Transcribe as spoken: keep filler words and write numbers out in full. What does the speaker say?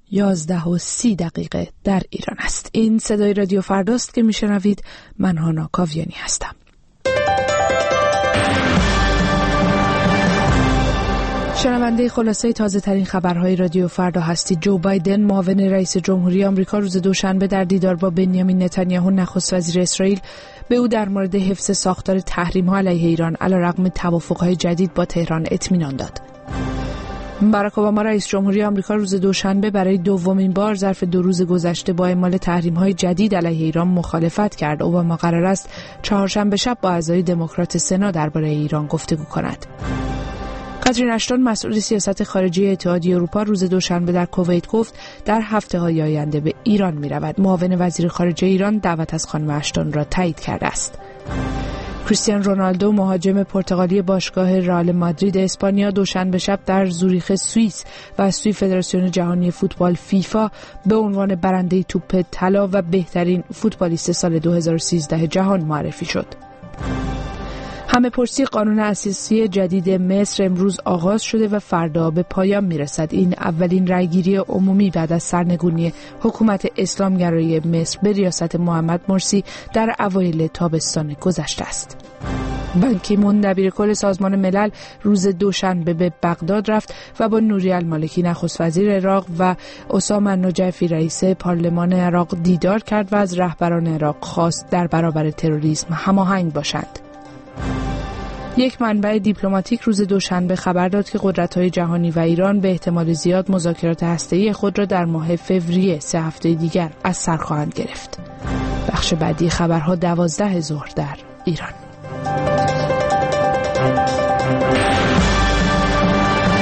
یازده و سی دقیقه در ایران است. این صدای رادیو فرداست که میشنوید. من هانا کاویانی هستم. شنونده خلاصه تازه ترین خبرهای رادیو فردا هستید. جو بایدن معاون رئیس جمهوری آمریکا روز دوشنبه در دیدار با بنیامین نتانیاهو نخست وزیر اسرائیل به او در مورد حفظ ساختار تحریم‌ها علیه ایران علیرغم توافق‌های جدید با تهران اطمینان داد. باراک اوباما رئیس جمهوری آمریکا روز دوشنبه برای دومین بار ظرف دو روز گذشته با اعمال تحریم‌های جدید علیه ایران مخالفت کرد. اوباما قرار است چهارشنبه شب با اعضای دموکرات سنا درباره ایران گفتگو کند. کاترین اشتون مسئول سیاست خارجی اتحادیه اروپا روز دوشنبه در کویت گفت در هفته‌های آینده به ایران می‌رود. معاون وزیر خارجه ایران دعوت از خانم اشتون را تایید کرده است. کریستیانو رونالدو مهاجم پرتغالی باشگاه رئال مادرید اسپانیا دوشنبه شب در زوریخ سوئیس و از سوی فدراسیون جهانی فوتبال فیفا به عنوان برنده توپ طلا و بهترین فوتبالیست سال دو هزار و سیزده جهان معرفی شد. همه پرسی قانون اساسی جدید مصر امروز آغاز شده و فردا به پایان میرسد. این اولین رأیگیری عمومی بعد از سرنگونی حکومت اسلامگرایی مصر به ریاست محمد مرسی در اوایل تابستان گذشته است. بان کی مون دبیر کل سازمان ملل روز دوشنبه به بغداد رفت و با نوری المالکی نخست وزیر عراق و اسامه نجفی رئیس پارلمان عراق دیدار کرد و از رهبران عراق خواست در برابر تروریسم هماهنگ باشند. یک منبع دیپلماتیک روز دوشنبه خبر داد که قدرت‌های جهانی و ایران به احتمال زیاد مذاکرات هسته‌ای خود را در ماه فوریه سه هفته دیگر از سر خواهند گرفت. بخش بعدی خبرها دوازده ظهر در ایران.